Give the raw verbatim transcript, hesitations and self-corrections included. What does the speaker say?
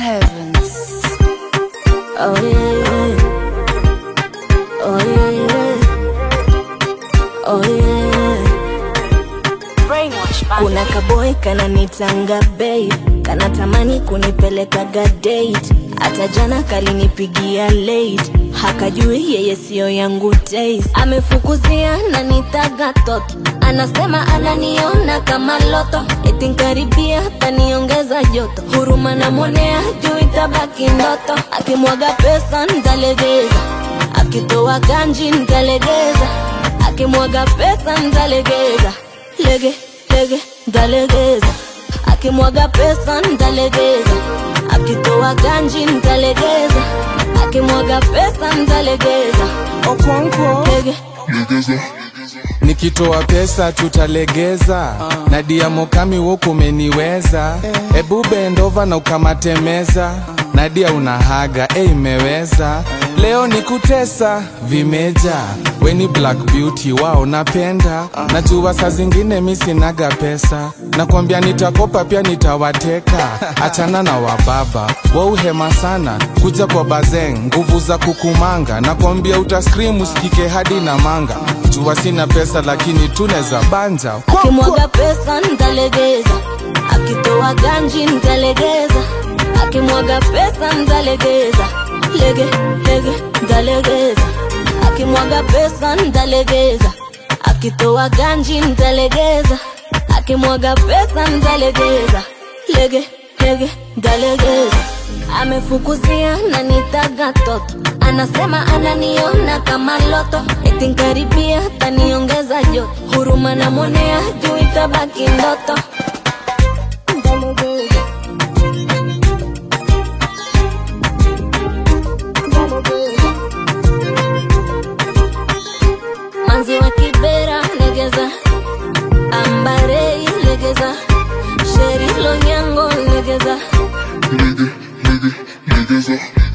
heavens. Oh yeah, oh yeah, oh yeah. Brainwash. Kuna kaboy kana nitanga babe, kana tamani kunipeleka date. Hata jana kalinipigia late, hakajui yeye sio yangu taste. Amefukuzia na nitaga toto, anasema ananiona kama loto. Eti nkaribia taniongeza joto, huruma na monea juu itabaki ndoto. Akimwaga pesa ntalegeza, akitoa ganji ntalegeza. Akimwaga pesa ntalegeza, lege, lege, ntalegeza. Akimwaga pesa ntalegeza, akitoa ganji ntalegeza. Akimwaga pesa ntalegeza. Okonko Lege, legeza. Nikitoa pesa tutalegeza. uh. Nadia Mokami woku umeniweza. uh. Ebu bend over na ukamatemeza. uh. Nadia unahaga, eh imeweza. uh. Leo ni kutesa, vimeja. Weni black beauty, wao napenda. uh. Najua saa zingine mi sinaga pesa, nakwambia nitakopa pia nitawateka. Achana na wababa, wao hema sana. Kuja kwa bazeng, nguvu za kukumanga. Nakwambia utascream usikike hadi na manga. Jua sina pesa lakini tuneza banja. akimwaga pesa ntalegeza, akitoa ganji ntalegeza. Akimwaga pesa ntalegeza, lege, lege, ntalegeza. Akimwaga pesa ntalegeza, akitoa ganji ntalegeza. Akimwaga pesa ntalegeza, lege, lege, ntalegeza. Amefukuzia na nitaga toto, anasema ananiona kama loto. Eti nkaribia taniongeza joto, huruma na monea juu itabaki ndoto. Manzi wa Kibera legeza, Ambarei legeza, Sheri Lonyango legeza. Lege, lege, legeza.